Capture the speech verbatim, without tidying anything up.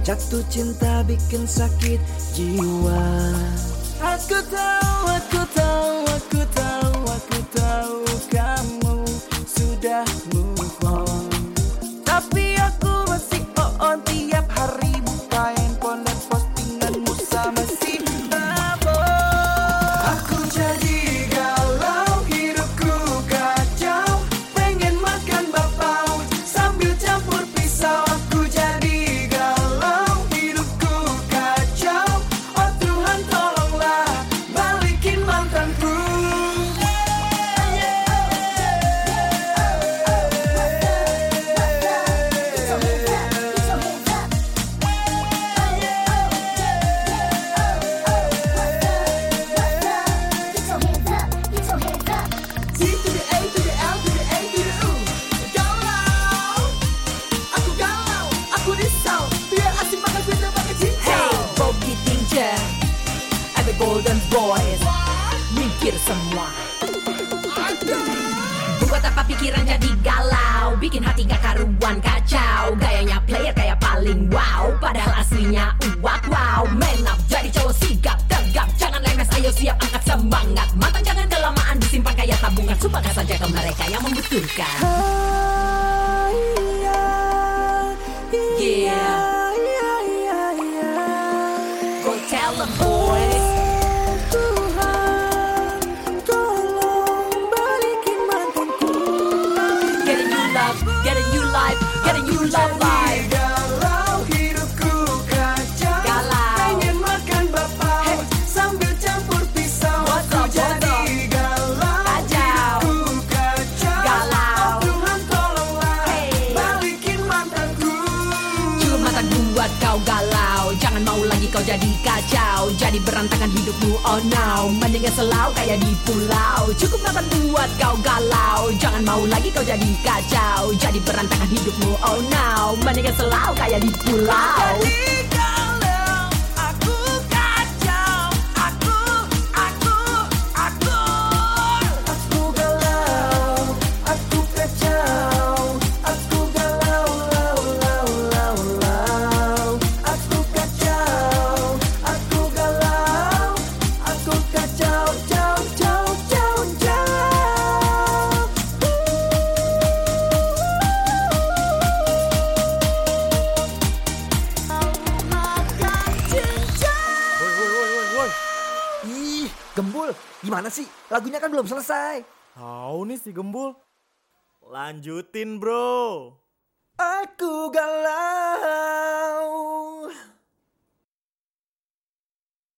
Jatuh cinta bikin sakit jiwa. Aku tahu, aku tahu, aku tahu, aku tahu kamu sudah move on. Tapi aku masih on tiap hari buka handphone dan postinganmu sama si Babo. Aku jadi galau, hidupku kacau, pengen makan bapau sambil campur pisau. Aku jadi galau, hidupku kacau, oh Tuhan tolonglah balikin mantanku. Golden Boys mikir semua. Buat apa pikiran jadi galau, bikin hati gak karuan kacau. Gayanya player kayak paling wow, padahal aslinya uwak wow. Man up, jadi cowok sigap, tegap, jangan lemes, ayo siap angkat semangat. Mantan jangan kelamaan disimpan kayak tabungan, sumpahkan saja ke mereka yang membutuhkan. Yeah, go tell them boys. Get a new life, get a new love life. Galau, hidupku kacau, galau, pengen makan bapau, hey, sambil campur pisau. Aku jadi galau, kacau, hidupku kacau, galau, oh Tuhan tolonglah, hey, balikin mantanku. Cuma mantan buat kau galau, jangan mau lagi kau jadi kacau, jadi berantakan hidupmu, oh no. Mendingan selau kayak di pulau. Cukup mantan buat kau galau, jangan mau lagi kau jadi kacau, jadi berantakan hidupmu, oh no. Mendingan selau kayak di pulau. Jadi galau, aku kacau, aku, aku, aku. Aku galau, aku kacau, aku galau, lau, lau, lau, lau. Aku kacau, aku galau, aku kacau, jauh, jauh, jauh, jauh. Ih, Gembul, gimana sih? Lagunya kan belum selesai. Tahu nih si Gembul. Lanjutin bro. Aku galau.